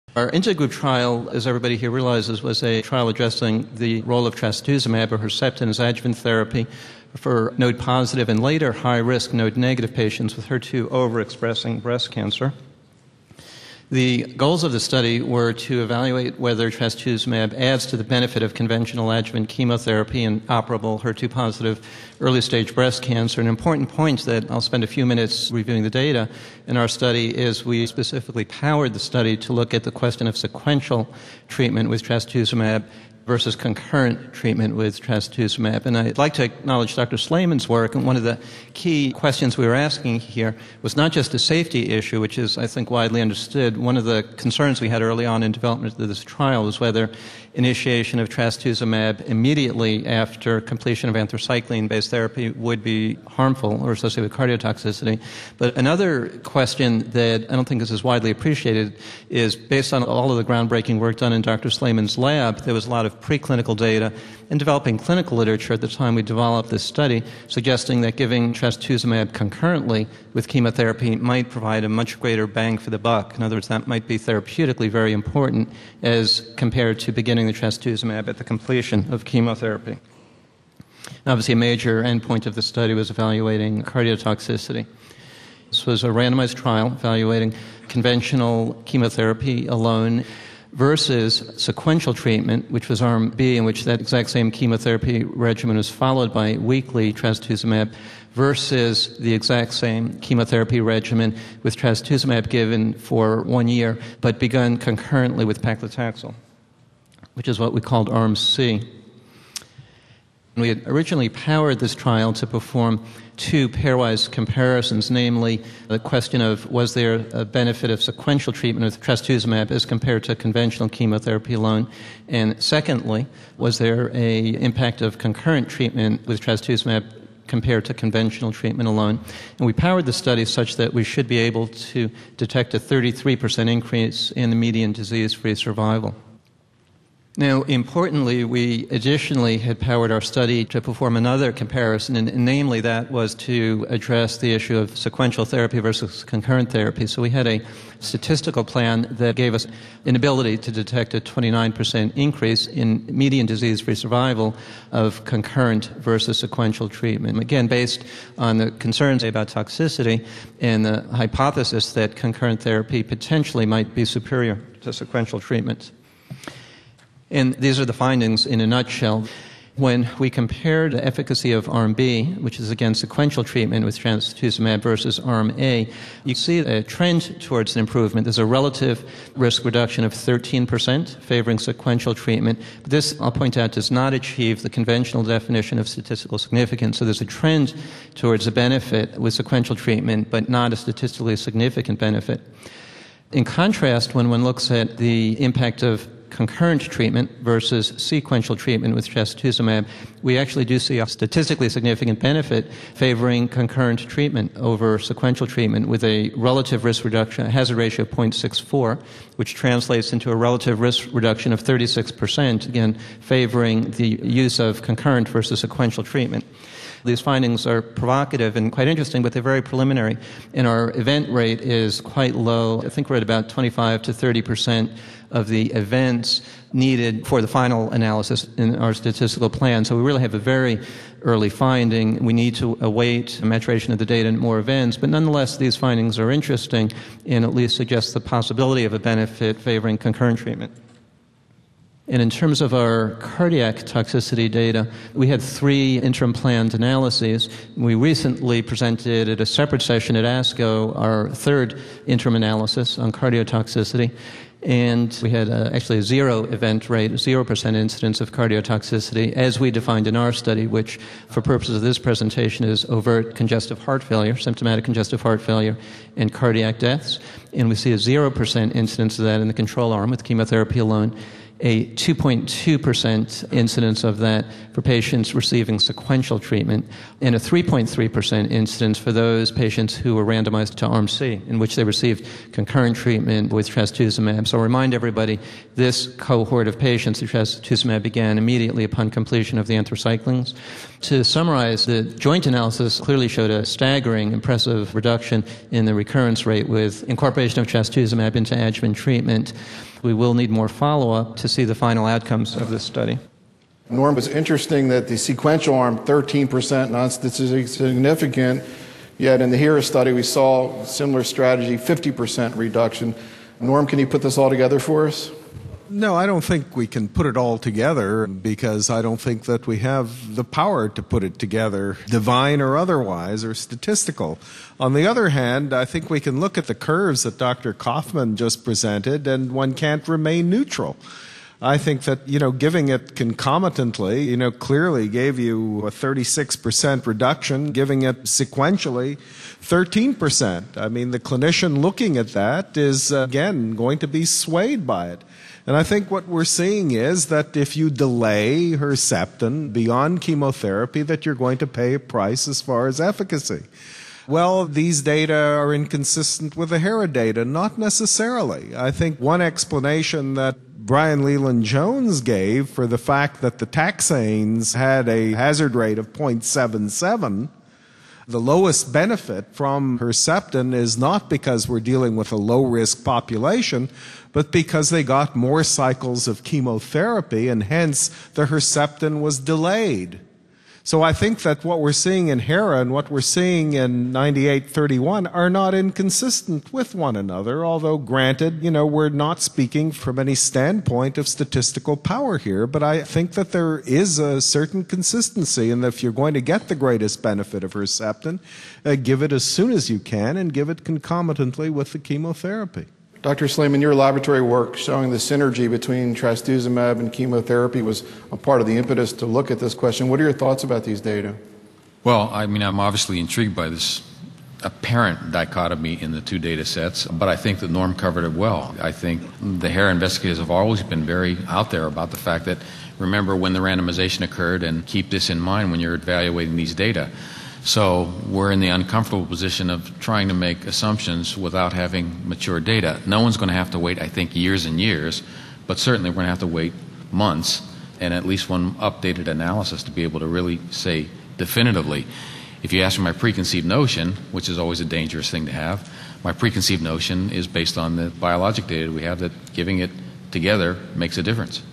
Our intergroup trial, as everybody here realizes, was a trial addressing the role of trastuzumab or Herceptin as adjuvant therapy for node-positive and later high-risk node-negative patients with HER2 overexpressing breast cancer. The goals of the study were to evaluate whether trastuzumab adds to the benefit of conventional adjuvant chemotherapy in operable HER2-positive early-stage breast cancer. An important point that I'll spend a few minutes reviewing the data in our study is we specifically powered the study to look at the question of sequential treatment with trastuzumab versus concurrent treatment with trastuzumab. And I'd like to acknowledge Dr. Slayman's work, and one of the key questions we were asking here was not just a safety issue, which is, I think, widely understood. One of the concerns we had early on in development of this trial was whether initiation of trastuzumab immediately after completion of anthracycline-based therapy would be harmful or associated with cardiotoxicity. But another question that I don't think is as widely appreciated is, based on all of the groundbreaking work done in Dr. Slayman's lab, there was a lot of preclinical data and developing clinical literature at the time we developed this study suggesting that giving trastuzumab concurrently with chemotherapy might provide a much greater bang for the buck. In other words, that might be therapeutically very important as compared to beginning the trastuzumab at the completion of chemotherapy. Obviously, a major endpoint of the study was evaluating cardiotoxicity. This was a randomized trial evaluating conventional chemotherapy alone versus sequential treatment, which was Arm B, in which that exact same chemotherapy regimen was followed by weekly trastuzumab, versus the exact same chemotherapy regimen with trastuzumab given for 1 year, but begun concurrently with paclitaxel, which is what we called Arm C. We had originally powered this trial to perform two pairwise comparisons, namely the question of was there a benefit of sequential treatment with trastuzumab as compared to conventional chemotherapy alone, and secondly, was there an impact of concurrent treatment with trastuzumab compared to conventional treatment alone. And we powered the study such that we should be able to detect a 33% increase in the median disease-free survival. Now, importantly, we additionally had powered our study to perform another comparison, and namely that was to address the issue of sequential therapy versus concurrent therapy. So we had a statistical plan that gave us an ability to detect a 29% increase in median disease-free survival of concurrent versus sequential treatment. Again, based on the concerns about toxicity and the hypothesis that concurrent therapy potentially might be superior to sequential treatment. And these are the findings in a nutshell. When we compared the efficacy of Arm B, which is again sequential treatment with trastuzumab, versus Arm A, you see a trend towards an improvement. There's a relative risk reduction of 13% favoring sequential treatment. But this, I'll point out, does not achieve the conventional definition of statistical significance. So there's a trend towards a benefit with sequential treatment, but not a statistically significant benefit. In contrast, when one looks at the impact of concurrent treatment versus sequential treatment with trastuzumab, we actually do see a statistically significant benefit favoring concurrent treatment over sequential treatment with a relative risk reduction, a hazard ratio of 0.64, which translates into a relative risk reduction of 36%, again, favoring the use of concurrent versus sequential treatment. These findings are provocative and quite interesting, but they're very preliminary. And our event rate is quite low. I think we're at about 25 to 30% of the events needed for the final analysis in our statistical plan. So we really have a very early finding. We need to await maturation of the data and more events, but nonetheless, these findings are interesting and at least suggest the possibility of a benefit favoring concurrent treatment. And in terms of our cardiac toxicity data, we had 3 interim planned analyses. We recently presented at a separate session at ASCO our 3rd interim analysis on cardiotoxicity. And we had actually a 0 event rate, 0% incidence of cardiotoxicity, as we defined in our study, which for purposes of this presentation is overt congestive heart failure, symptomatic congestive heart failure, and cardiac deaths. And we see a 0% incidence of that in the control arm with chemotherapy alone, a 2.2% incidence of that for patients receiving sequential treatment, and a 3.3% incidence for those patients who were randomized to Arm C, in which they received concurrent treatment with trastuzumab. So I'll remind everybody, this cohort of patients, the trastuzumab began immediately upon completion of the anthracyclines. To summarize, the joint analysis clearly showed a staggering, impressive reduction in the recurrence rate with incorporation of trastuzumab into adjuvant treatment. We will need more follow-up to see the final outcomes of this study. Norm, it's interesting that the sequential arm, 13%, non-statistically significant, yet in the HERA study we saw similar strategy, 50% reduction. Norm, can you put this all together for us? No, I don't think we can put it all together because I don't think that we have the power to put it together, divine or otherwise, or statistical. On the other hand, I think we can look at the curves that Dr. Kaufman just presented, and one can't remain neutral. I think that, giving it concomitantly, clearly gave you a 36% reduction, giving it sequentially 13%. I mean, the clinician looking at that is, again, going to be swayed by it. And I think what we're seeing is that if you delay Herceptin beyond chemotherapy, that you're going to pay a price as far as efficacy. Well, these data are inconsistent with the HERA data. Not necessarily. I think one explanation that Brian Leland Jones gave for the fact that the taxanes had a hazard rate of 0.77, the lowest benefit from Herceptin is not because we're dealing with a low-risk population, but because they got more cycles of chemotherapy, and hence the Herceptin was delayed. So I think that what we're seeing in HERA and what we're seeing in 9831 are not inconsistent with one another, although granted, we're not speaking from any standpoint of statistical power here, but I think that there is a certain consistency, and that if you're going to get the greatest benefit of Herceptin, give it as soon as you can and give it concomitantly with the chemotherapy. Dr. Slayman, your laboratory work showing the synergy between trastuzumab and chemotherapy was a part of the impetus to look at this question. What are your thoughts about these data? Well, I'm obviously intrigued by this apparent dichotomy in the two data sets, but I think that Norm covered it well. I think the HERA investigators have always been very out there about the fact that remember when the randomization occurred and keep this in mind when you're evaluating these data. So we're in the uncomfortable position of trying to make assumptions without having mature data. No one's going to have to wait, I think, years and years, but certainly we're going to have to wait months and at least one updated analysis to be able to really say definitively. If you ask me my preconceived notion, which is always a dangerous thing to have, my preconceived notion is based on the biologic data we have that giving it together makes a difference.